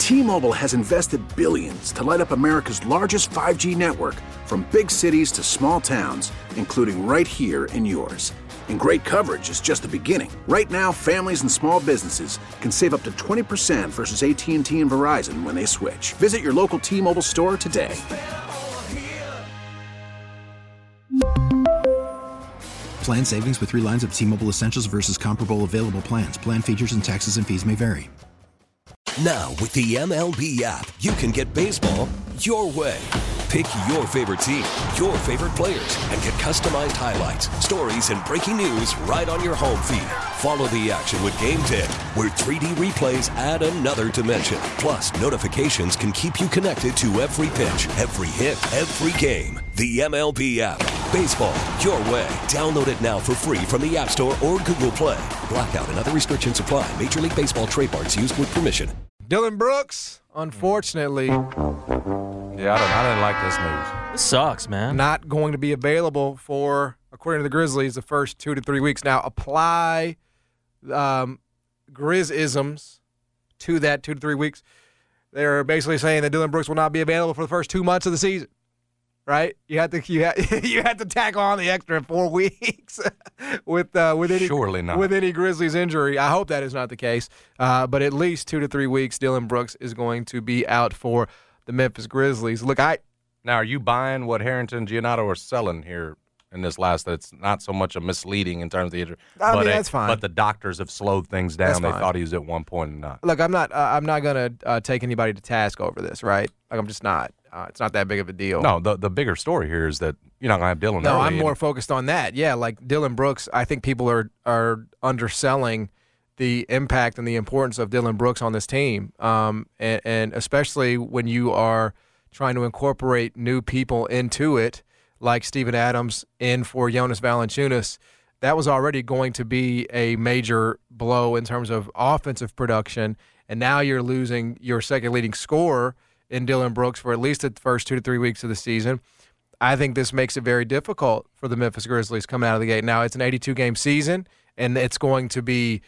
T-Mobile has invested billions to light up America's largest 5G network, from big cities to small towns, including right here in yours. And great coverage is just the beginning. Right now, families and small businesses can save up to 20% versus AT&T and Verizon when they switch. Visit your local T-Mobile store today. Plan savings with 3 lines of T-Mobile Essentials versus comparable available plans. Plan features and taxes and fees may vary. Now, with the MLB app, you can get baseball your way. Pick your favorite team, your favorite players, and get customized highlights, stories, and breaking news right on your home feed. Follow the action with Game Day, where 3D replays add another dimension. Plus, notifications can keep you connected to every pitch, every hit, every game. The MLB app. Baseball your way. Download it now for free from the App Store or Google Play. Blackout and other restrictions apply. Major League Baseball trademarks used with permission. Dillon Brooks, unfortunately, Yeah, I didn't like this news. This sucks, man. not going to be available for, according to the Grizzlies, the first 2 to 3 weeks. Now, apply Grizz-isms to that 2 to 3 weeks. They're basically saying that Dillon Brooks will not be available for the first 2 months of the season. Right? You have to tack on the extra 4 weeks with any Grizzlies injury. I hope that is not the case. But at least 2 to 3 weeks, Dillon Brooks is going to be out for the Memphis Grizzlies. Look, Now, are you buying what Harrington and Giannotto are selling here in this last? That it's not so much a misleading in terms of the injury. That's fine. But the doctors have slowed things down. That's They fine. thought he was at one point and not. Look, I'm not going to take anybody to task over this, right? Like, I'm just not. It's not that big of a deal. No, the bigger story here is that you're not going to have Dillon. No, early. I'm more focused on that. Yeah, like Dillon Brooks, I think people are underselling the impact and the importance of Dillon Brooks on this team, and especially when you are trying to incorporate new people into it, like Steven Adams in for Jonas Valanciunas. That was already going to be a major blow in terms of offensive production, and now you're losing your second leading scorer in Dillon Brooks for at least the first 2 to 3 weeks of the season. I think this makes it very difficult for the Memphis Grizzlies coming out of the gate. Now, it's an 82-game season, and it's going to be,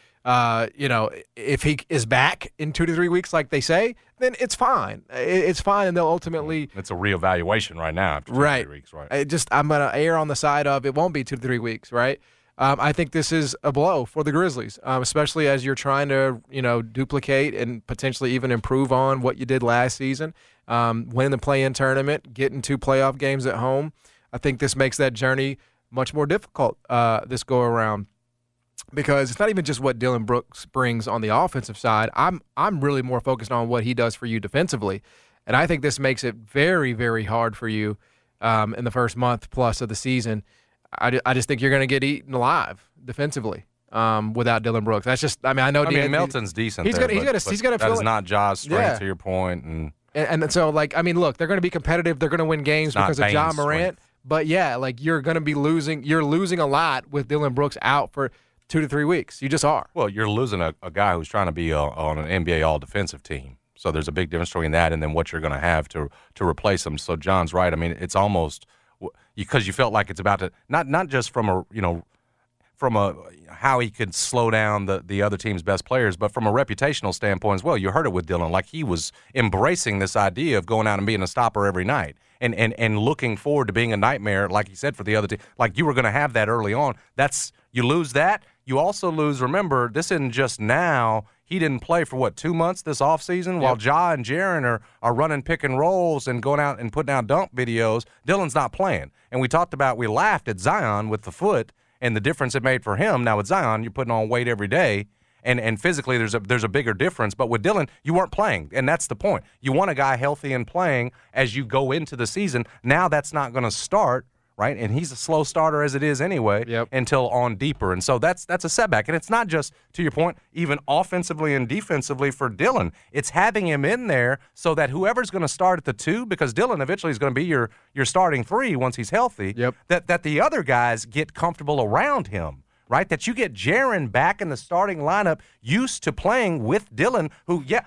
if he is back in 2 to 3 weeks like they say, then it's fine. It's fine, and they'll ultimately – It's a reevaluation right now after 2 to 3 weeks, right? I'm going to err on the side of it won't be 2 to 3 weeks, right? I think this is a blow for the Grizzlies, especially as you're trying to, duplicate and potentially even improve on what you did last season, winning the play-in tournament, getting 2 playoff games at home. I think this makes that journey much more difficult this go-around, because it's not even just what Dillon Brooks brings on the offensive side. I'm really more focused on what he does for you defensively, and I think this makes it very, very hard for you in the first month plus of the season. I just think you're going to get eaten alive defensively without Dillon Brooks. That's just – I know Melton's decent. He's going to that fill is it. not Ja's strength, to your point. And so, look, they're going to be competitive. They're going to win games because of Ja Morant. Strength. But, you're going to be losing – you're losing a lot with Dillon Brooks out for 2 to 3 weeks. You just are. Well, you're losing a guy who's trying to be on an NBA all-defensive team. So there's a big difference between that and then what you're going to have to replace him. So John's right. It's almost – because you felt like it's about to not just from a how he could slow down the other team's best players, but from a reputational standpoint as well. You heard it with Dillon, like he was embracing this idea of going out and being a stopper every night and looking forward to being a nightmare, like he said, for the other team. Like you were going to have that early on. You lose that. You also lose, remember, this isn't just now. He didn't play for, 2 months this offseason? While Ja and Jaren are running pick and rolls and going out and putting out dunk videos, Dillon's not playing. And we laughed at Zion with the foot and the difference it made for him. Now with Zion, you're putting on weight every day, and physically there's a bigger difference. But with Dillon, you weren't playing, and that's the point. You want a guy healthy and playing as you go into the season. Now that's not going to start, right? And he's a slow starter as it is anyway until on deeper. And so that's a setback. And it's not just, to your point, even offensively and defensively for Dillon. It's having him in there so that whoever's going to start at the 2, because Dillon eventually is going to be your starting 3 once he's healthy, that the other guys get comfortable around him, right? That you get Jaren back in the starting lineup used to playing with Dillon, who,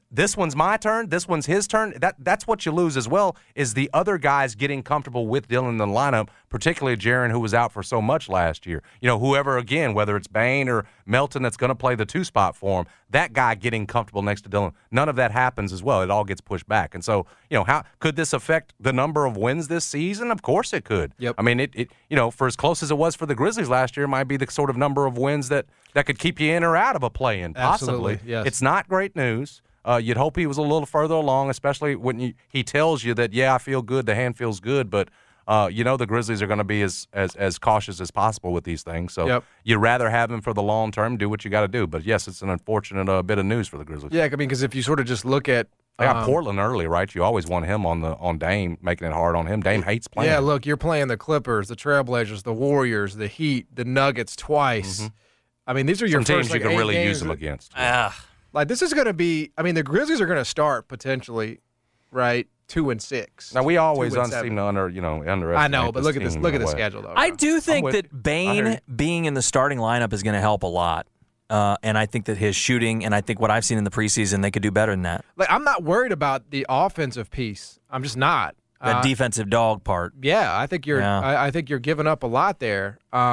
this one's my turn, this one's his turn. That's what you lose as well, is the other guys getting comfortable with Dillon in the lineup, particularly Jaron, who was out for so much last year. Whoever, again, whether it's Bain or Melton that's going to play the 2-spot for him, that guy getting comfortable next to Dillon, none of that happens as well. It all gets pushed back. And so, how could this affect the number of wins this season? Of course it could. Yep. I mean, it for as close as it was for the Grizzlies last year, it might be the sort of number of wins that could keep you in or out of a play-in, possibly. Absolutely, yes. It's not great news. You'd hope he was a little further along, especially when he tells you that, I feel good, the hand feels good, but the Grizzlies are going to be as cautious as possible with these things. So you'd rather have him for the long term, do what you got to do. But, yes, it's an unfortunate bit of news for the Grizzlies. Yeah, I mean, because if you sort of just look at they got Portland early, right? You always want him on Dame, making it hard on him. Dame hates playing. Yeah, look, you're playing the Clippers, the Trailblazers, the Warriors, the Heat, the Nuggets twice. Mm-hmm. I mean, these are your some first teams you can really use them against. This is going to be – I mean, the Grizzlies are going to start potentially, right, 2-6. Now, we always seem to underestimate. I know, but look at the schedule, though. I do think that Bain being in the starting lineup is going to help a lot. And I think that his shooting, and I think what I've seen in the preseason, they could do better than that. I'm not worried about the offensive piece. I'm just not. That defensive dog part. Yeah, I think you're giving up a lot there.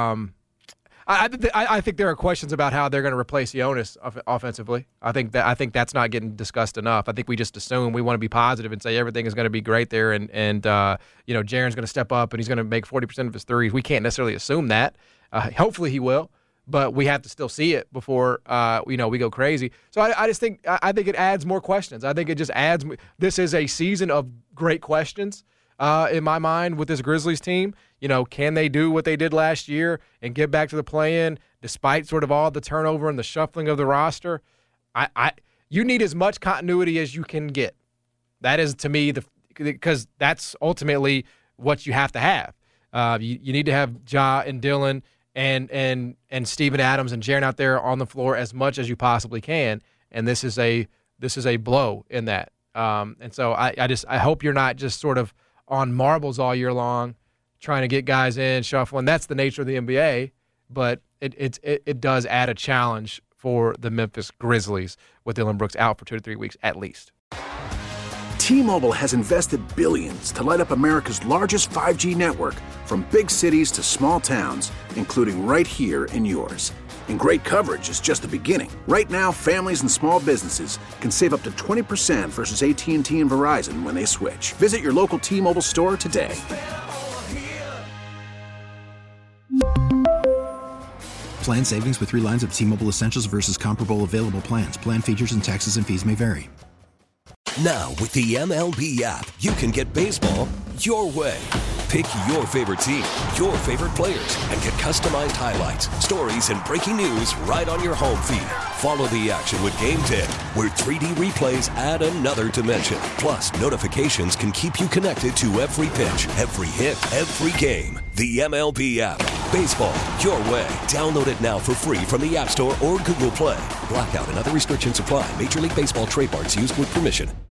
I think there are questions about how they're going to replace Jonas offensively. I think that's not getting discussed enough. I think we just assume we want to be positive and say everything is going to be great there, and Jaron's going to step up and he's going to make 40% of his threes. We can't necessarily assume that. Hopefully he will, but we have to still see it before we go crazy. So I just think it adds more questions. I think it just adds. This is a season of great questions in my mind with this Grizzlies team. Can they do what they did last year and get back to the play-in despite sort of all the turnover and the shuffling of the roster? You need as much continuity as you can get. That is, to me, because that's ultimately what you have to have. You need to have Ja and Dillon and Steven Adams and Jaren out there on the floor as much as you possibly can. And this is a blow in that. And so I hope you're not just sort of on marbles all year long, trying to get guys in, shuffling. That's the nature of the NBA, but it does add a challenge for the Memphis Grizzlies with Dillon Brooks out for 2 to 3 weeks at least. T-Mobile has invested billions to light up America's largest 5G network, from big cities to small towns, including right here in yours. And great coverage is just the beginning. Right now, families and small businesses can save up to 20% versus AT&T and Verizon when they switch. Visit your local T-Mobile store today. Plan savings with 3 lines of T-Mobile Essentials versus comparable available plans. Plan features and taxes and fees may vary. Now, with the MLB app, you can get baseball your way. Pick your favorite team, your favorite players, and get customized highlights, stories, and breaking news right on your home feed. Follow the action with Game 10, where 3D replays add another dimension. Plus, notifications can keep you connected to every pitch, every hit, every game. The MLB app. Baseball your way. Download it now for free from the App Store or Google Play. Blackout and other restrictions apply. Major League Baseball trademarks used with permission.